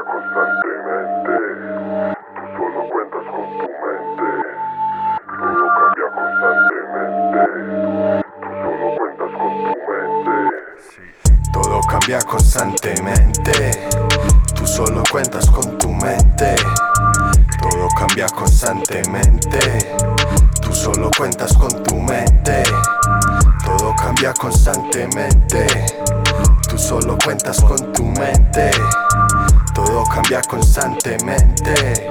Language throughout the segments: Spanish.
constantemente. Tú solo cuentas con tu mente. Todo cambia constantemente. Tú solo cuentas con tu mente. Todo cambia constantemente. Tú solo cuentas con tu mente. Todo cambia constantemente. Tú solo cuentas con tu mente. Todo cambia constantemente. Tú solo cuentas con tu mente. Todo cambia constantemente.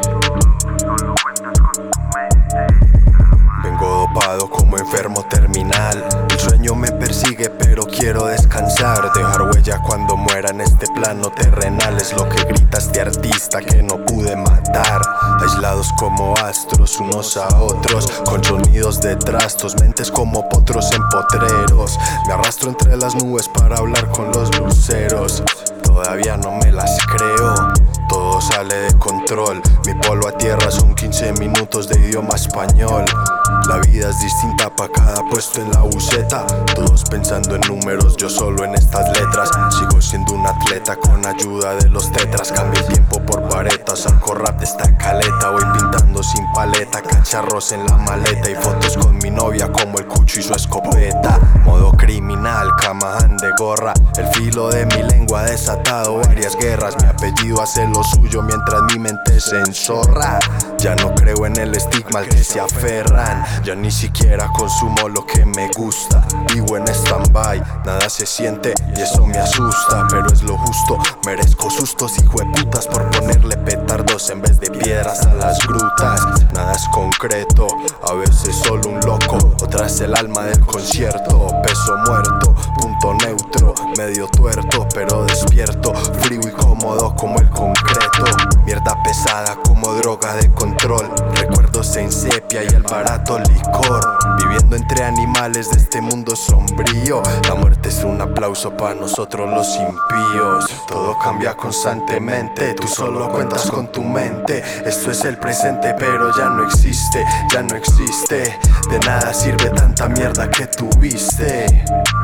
Vengo dopado como enfermo terminal. El sueño me persigue pero quiero descansar. Dejar huella cuando muera en este plano terrenal. Es lo que grita este artista que no pude matar. Aislados como astros unos a otros, con sonidos de trastos, mentes como potros en potreros. Me arrastro entre las nubes para hablar con los luceros. Todavía no me las creo, todo sale de control. Mi polo a tierra son 15 minutos de idioma español. La vida es distinta pa' cada puesto en la buceta. Todos pensando en números, yo solo en estas letras. Sigo siendo un atleta con ayuda de los tetras. Cambio el tiempo por varetas, saco rap de esta caleta. Voy pintando sin paleta, cacharros en la maleta. Y fotos con mi novia como el cucho y su escopeta. Modo criminal, Camahan de gorra. El filo de mi lengua ha desatado varias guerras. Mi apellido hace lo suyo mientras mi mente se enzorra. Ya no creo en el estigma al que se aferran. Ya ni siquiera consumo lo que me gusta. Vivo en stand-by, nada se siente y eso me asusta. Pero es lo justo, merezco sustos hijueputas por ponerle petardos en vez de piedras a las grutas. Nada es concreto, a veces solo un loco. Otra es el alma del concierto. Peso muerto, punto neutro, medio tuerto pero despierto. Frío y cómodo como el concreto. Mierda pesada como droga de control. Recuerdos en sepia y el barato licor. Viviendo entre animales de este mundo sombrío. La muerte es un aplauso para nosotros los impíos. Todo cambia constantemente. Tú solo cuentas con tu mente. Esto es el presente pero ya no existe. Ya no existe. De nada sirve tanta mierda que tuviste.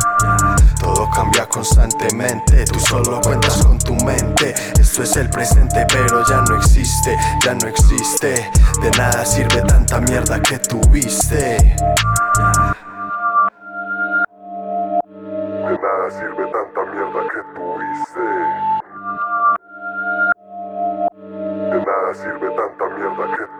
Todo cambia constantemente, tú solo cuentas con tu mente. Esto es el presente pero ya no existe, ya no existe. De nada sirve tanta mierda que tuviste. De nada sirve tanta mierda que tuviste. De nada sirve tanta mierda que